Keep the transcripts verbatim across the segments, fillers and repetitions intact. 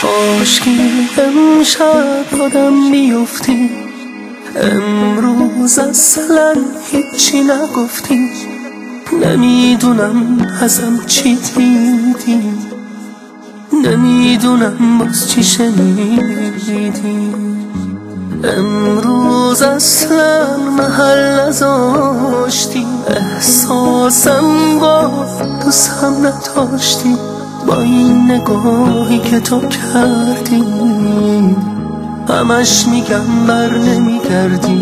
کاشکی امشب آدم بیفتی، امروز اصلا هیچی نگفتی. نمیدونم ازم چی دیدی، نمیدونم باز چی شنیدی. امروز اصلا محل نذاشتی، احساسم با دوستم نداشتی. با این نگاهی که تو کردی همش میگم بر نمیگردی.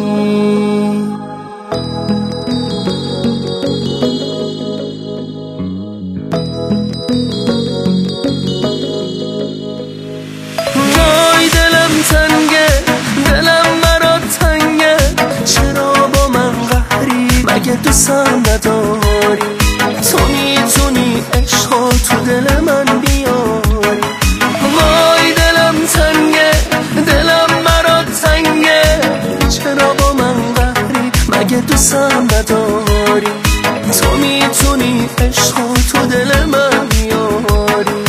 وای دلم تنگه، دلم برات تنگه، چرا با من قهری؟ مگه دوستم نداری؟ تو میتونی عشقا تو دل من بیاری. وای دلم تنگه، دلم برات تنگه، چرا با من قهری؟ مگه دوستم نداری؟ تو میتونی عشقا تو دل من بیاری.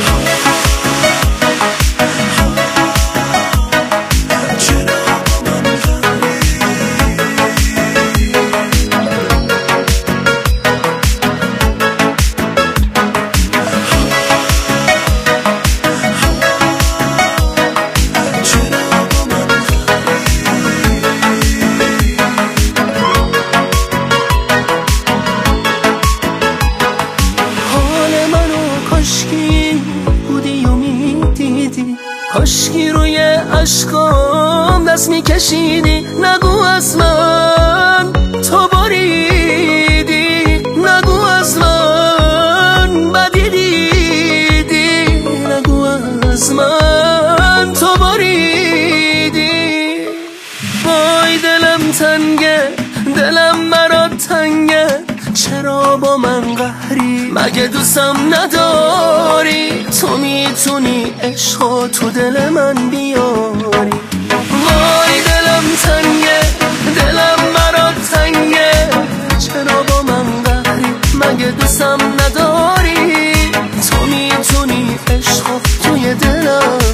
کاشکی بودی و میدیدی، کاشکی روی عشقام دست میکشیدی. نگو از من تو بریدی، نگو از من بدی دیدی، نگو از من تو بریدی. وای دلم تنگه، دلم برات تنگه، چرا با من قهری؟ مگه دوستم نداری؟ تو میتونی عشقا تو دل من بیاری. وای دلم تنگه، دلم برات تنگه، چرا با من قهری؟ مگه دوستم نداری؟ تو میتونی عشقا توی دلم